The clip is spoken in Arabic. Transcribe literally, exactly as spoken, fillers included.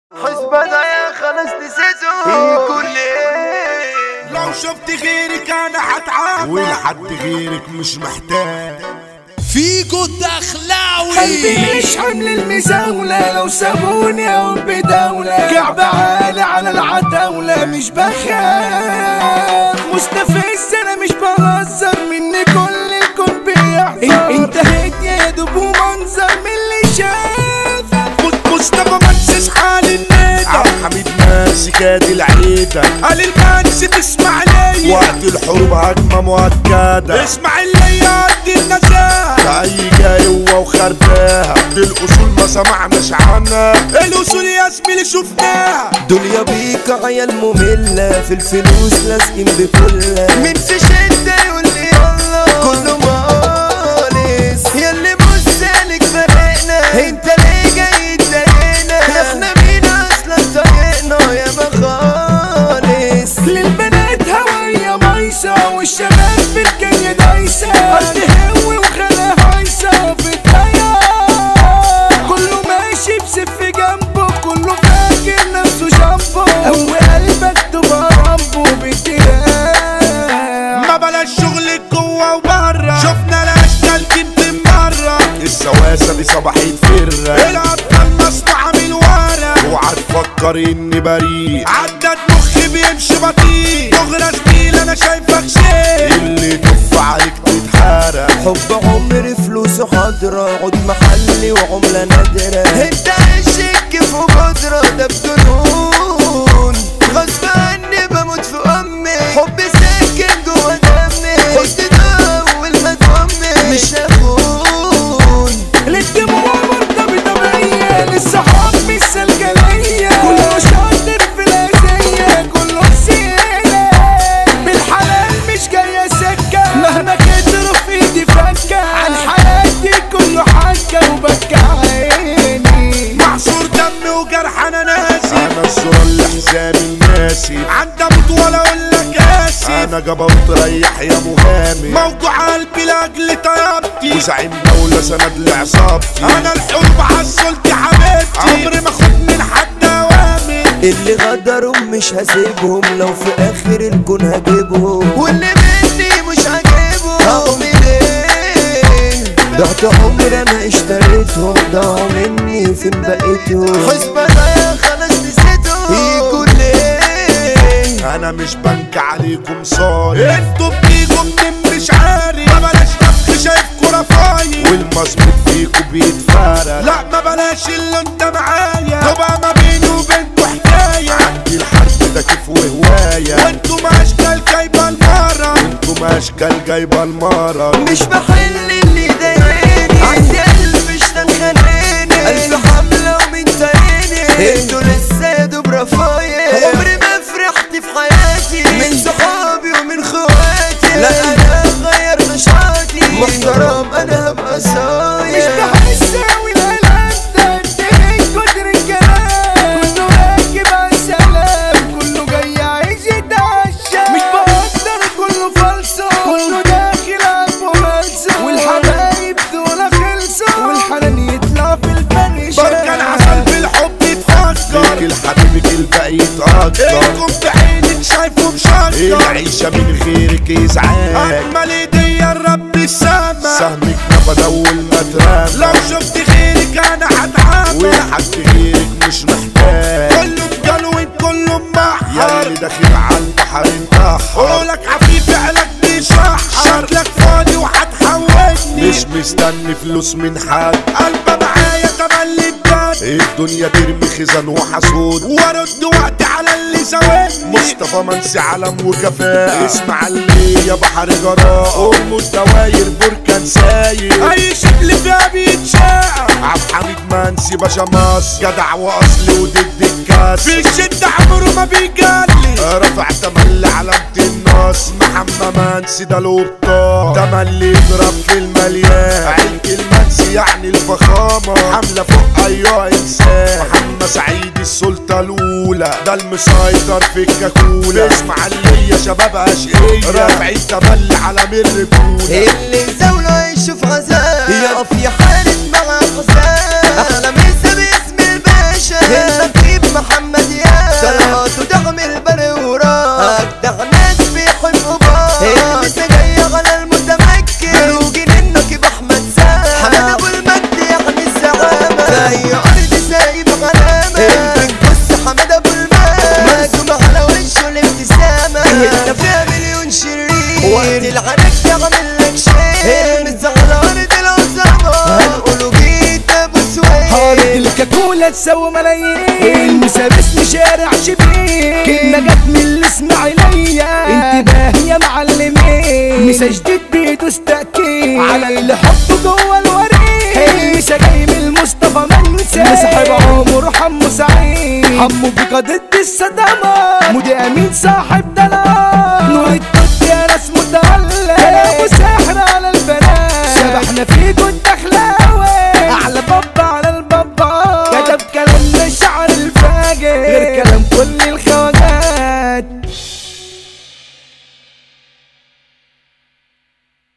حسبة يا خلاص نسيته كل ايه. لو شفت غيرك انا هتعامل ولحد غيرك مش محتاج. فيجو الدخلاوي قلبي مش حمل المزاولة، لو سابوني او بدولة كعب عالي على العتاولة مش بخاف مستفز انا مش بهزر مني كل الكون بيحضر انتهيت يا دوب ومنظر من اللي شاف مصطفى منسس حال النادى عبد الحميد ماسك ادي العيدة قال المنس تسمع ليا وقت الحروب هجمة مؤكدة اسمع اللي يقضي النزاهة في اي جايوة وخرباها دي الاصول ما سمعناش عنها الاصول يا زميلي شفناها. دنيا بيك عيال مملة في الفلوس لازقين بكلها مين في شدة يقول لي يلا كله مالس ياللي بص عليك فرقنا انت ليه جاي تضايقنا احنا مين اصلا طايقنا يا خالص للبنات هواية مايسة والشباب في الجاية دايسة قد هوي وخلا هايسة في الطيار كله ماشي بسف جنبه كله فاكر نفسه جنبه هو قلبك تبقى ربه بالدراع ما بلاش شغل جوه وبره شفنا الاشكال كنت مرة السواسة دي صباحية فرة الابطال مصنوعة من ورا اوعى تفكر اني بريء عدد مخي بيمشي بطيء دغري زميل انا شايفك شيء اللي تف عليك تتحرق حب عمري فلوسه حاضرة عود محلي وعملة نادرة انت عشق كيف وبودرة ده بجنون غصب عني بموت في امي حب ساكن جوا دمي حسن ده اول ما تضمي مش هخون للدموع مرتبطة بيا للصحاب مش سلجلية كله شاطر في الأذية كله سيلة بالحلال مش جاية سكة مهما كتروا في ايدي فكة عن حياتي كله حكة وبكى عيني معصور دمي وجرح انا ناسي انا الصورة اللي حزامي ناسي عندي اموت ولا اقول لك اسف انا جبروت تريح يا مهامي موجوع قلبي لاجل طيبتي وزعيم دولة سند لعصابتي انا الحب عالسلطة حبيبتي عمري ما خد من حد اوامر اللي غدروا مش هسيبهم لو في اخر الكون هجيبهم واللي مني مش عاجبهم هقوم ايه ضعت عمري انا اشتريتهم ضاعوا مني فين بقيتهم حسبة يا خلاص نسيته كل ايه. انا مش بنك عليكم صاير انتوا بتيجوا منين مش عارف ما بلاش نفخ شايفكوا رفايق والمظبوط فيكوا بيتفرق لا ما بلاش اللي انت معايا تبقى ما بيني وبينكوا حكايه عندي الحرب ده كيف وهوايه وانتوا ما اشكال جايبه المره وانتوا ما اشكال جايبه المره مش بحل اللي ضايقني عندي قلب مش تنخنقني الف حمله ومن تاني انتوا لسه يا دوب رفايق عمري ما فرحت في حياتي من صحابي ومن خواتي لا انا غير نشاطي محترم انا هبقى صايع مش بحس اوي الالم ده اديك كتر الكلام كله راكب عالسلام كله جاي عايز يتعشى مش بقدر كله فالصو كله داخل عالممارسة والحبايب دول خلصوا والحنان يطلع في الفرشة بركة العسل بالحب يتفكر ليك الحبيبك الباقي يتقدر انكم بعينك شايفه مشكر العيشة من غيرك ازعاج اجمل ايديا الرب السما سهمك نفد اول ما ترمى لو شفت غيرك انا هتعامل ولحد غيرك مش محتاج كله مجلوين كله محر يا اللي داخل على البحر انتحر قولك عفيف علاج بيشحر شكلك فاضي وهتحولني مش مستني فلوس من حد قلبه معايا تملي بجد الدنيا ترمي خزان وحسود وارد وقت على اللي زودني مصطفى منسي علم وكفاء اسمع اللي يا بحر جراء ام الدواير بركان ساير اي شكل فيها بيتشاق عبد الحميد منسي باشا مصر جدع واصلي وضد الكاس في الشدة عمره ما بيجلي رفع تملي علامة الناس محمد منسي ده له بطاق تملي يضرب في المليان عيلة المنسي يعني الفخامة حملة فوق ايها انسان محمد سعيد السلطة الاولى ده المسيطر في الكاكولا اسمع اللي يا شباب اشقية رافع التملي على من الرجولة اللي زاوله يشوف عذاب يقف يحارب مع حساب احلى مسا باسم الباشا النقيب دولة تسوي ملايين. المسابس شارع شبيه كلمة جت من الاسماعيلية. انتباه يا معلمين مسا جديد بيدوس تأكيد على اللي حطه جوه الوريد. المسا جاي من المصطفى منسى صاحب عمر حمو سعيد. حمو بيكا ضد الصدمة مودي امين صاحب دلال. نور التوت يا ناس متعلق كلامه ساحر على البنات. سبحنا فيكوا الدخلاوي اعلى بابا على البابا. كتب كلام الشعر الفاجر غير كلام كل